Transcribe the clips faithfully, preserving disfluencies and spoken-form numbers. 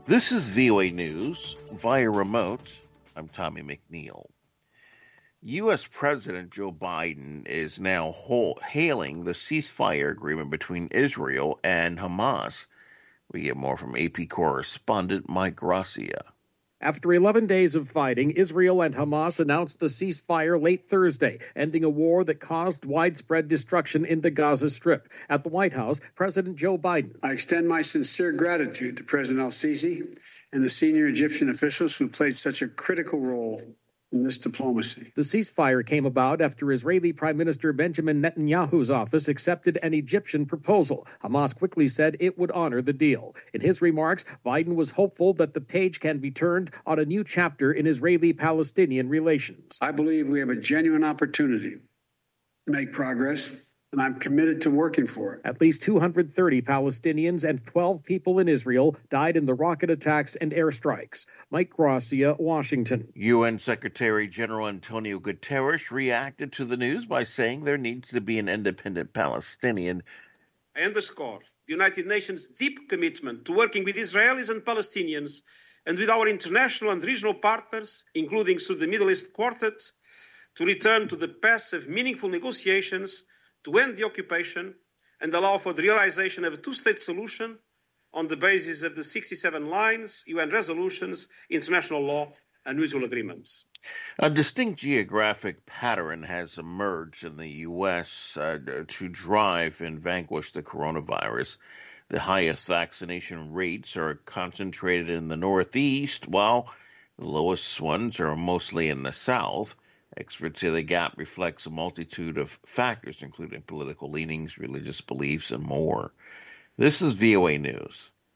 This is V O A News via remote. I'm Tommy McNeil. U S. President Joe Biden is now whole, hailing the ceasefire agreement between Israel and Hamas. We get more from A P correspondent Mike Gracia. After eleven days of fighting, Israel and Hamas announced a ceasefire late Thursday, ending a war that caused widespread destruction in the Gaza Strip. At the White House, President Joe Biden. I extend my sincere gratitude to President al-Sisi and the senior Egyptian officials who played such a critical role in this diplomacy. The ceasefire came about after Israeli Prime Minister Benjamin Netanyahu's office accepted an Egyptian proposal. Hamas quickly said it would honor the deal. In his remarks, Biden was hopeful that the page can be turned on a new chapter in Israeli-Palestinian relations. I believe we have a genuine opportunity to make progress, and I'm committed to working for it. At least two hundred thirty Palestinians and twelve people in Israel died in the rocket attacks and airstrikes. Mike Gracia, Washington. U N. Secretary General Antonio Guterres reacted to the news by saying there needs to be an independent Palestinian. I underscore the United Nations' deep commitment to working with Israelis and Palestinians and with our international and regional partners, including through the Middle East Quartet, to return to the path of meaningful negotiations to end the occupation and allow for the realization of a two-state solution on the basis of the sixty-seven lines, U N resolutions, international law, and mutual agreements. A distinct geographic pattern has emerged in the U S uh, to drive and vanquish the coronavirus. The highest vaccination rates are concentrated in the Northeast, while the lowest ones are mostly in the South. Experts say the gap reflects a multitude of factors, including political leanings, religious beliefs, and more. This is V O A News.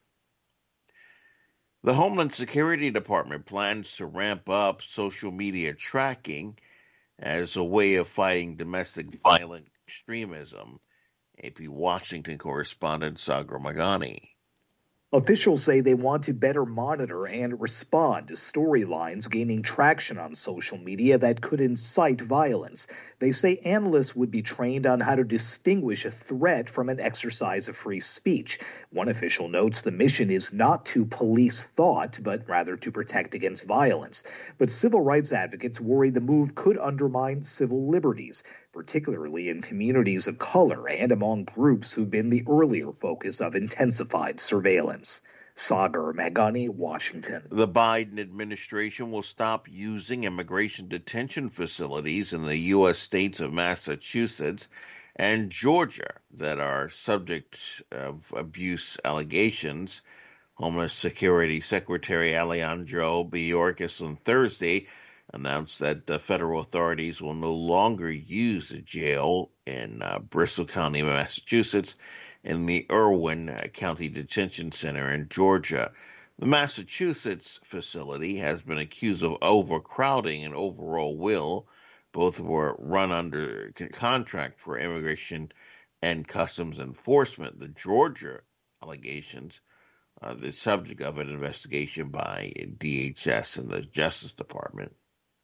The Homeland Security Department plans to ramp up social media tracking as a way of fighting domestic violent extremism. A P Washington correspondent Sagar Magani. Officials say they want to better monitor and respond to storylines gaining traction on social media that could incite violence. They say analysts would be trained on how to distinguish a threat from an exercise of free speech. One official notes the mission is not to police thought, but rather to protect against violence. But civil rights advocates worry the move could undermine civil liberties, particularly in communities of color and among groups who've been the earlier focus of intensified surveillance. Sagar Magani, Washington. The Biden administration will stop using immigration detention facilities in the U S states of Massachusetts and Georgia that are subject of abuse allegations. Homeland Security Secretary Alejandro Mayorkas on Thursday announced that the federal authorities will no longer use a jail in uh, Bristol County, Massachusetts, and the Irwin County Detention Center in Georgia. The Massachusetts facility has been accused of overcrowding and overall will. Both were run under contract for immigration and customs enforcement. The Georgia allegations are the subject of an investigation by D H S and the Justice Department.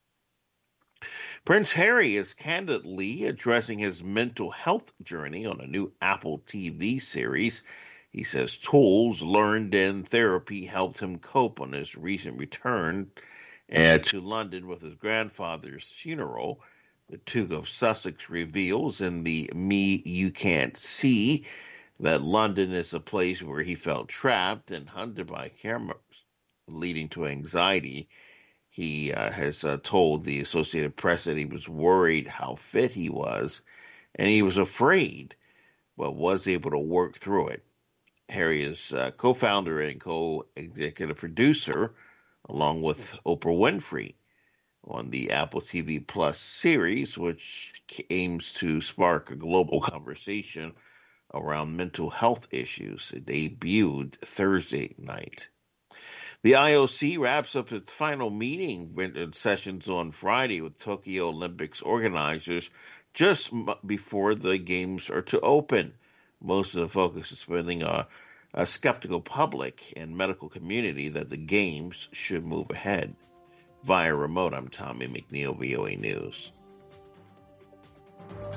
Prince Harry is candidly addressing his mental health journey on a new Apple T V series. He says tools learned in therapy helped him cope on his recent return uh, to London with his grandfather's funeral. The Duke of Sussex reveals in the Me You Can't See that London is a place where he felt trapped and hunted by cameras, leading to anxiety. He uh, has uh, told the Associated Press that he was worried how fit he was, and he was afraid, but was able to work through it. Harry is uh, co-founder and co-executive producer, along with Oprah Winfrey, on the Apple T V Plus series, which aims to spark a global conversation around mental health issues. It debuted Thursday night. The I O C wraps up its final meeting sessions on Friday with Tokyo Olympics organizers just before the games are to open. Most of the focus is spending a, a skeptical public and medical community that the games should move ahead. Via remote, I'm Tommy McNeil, V O A News.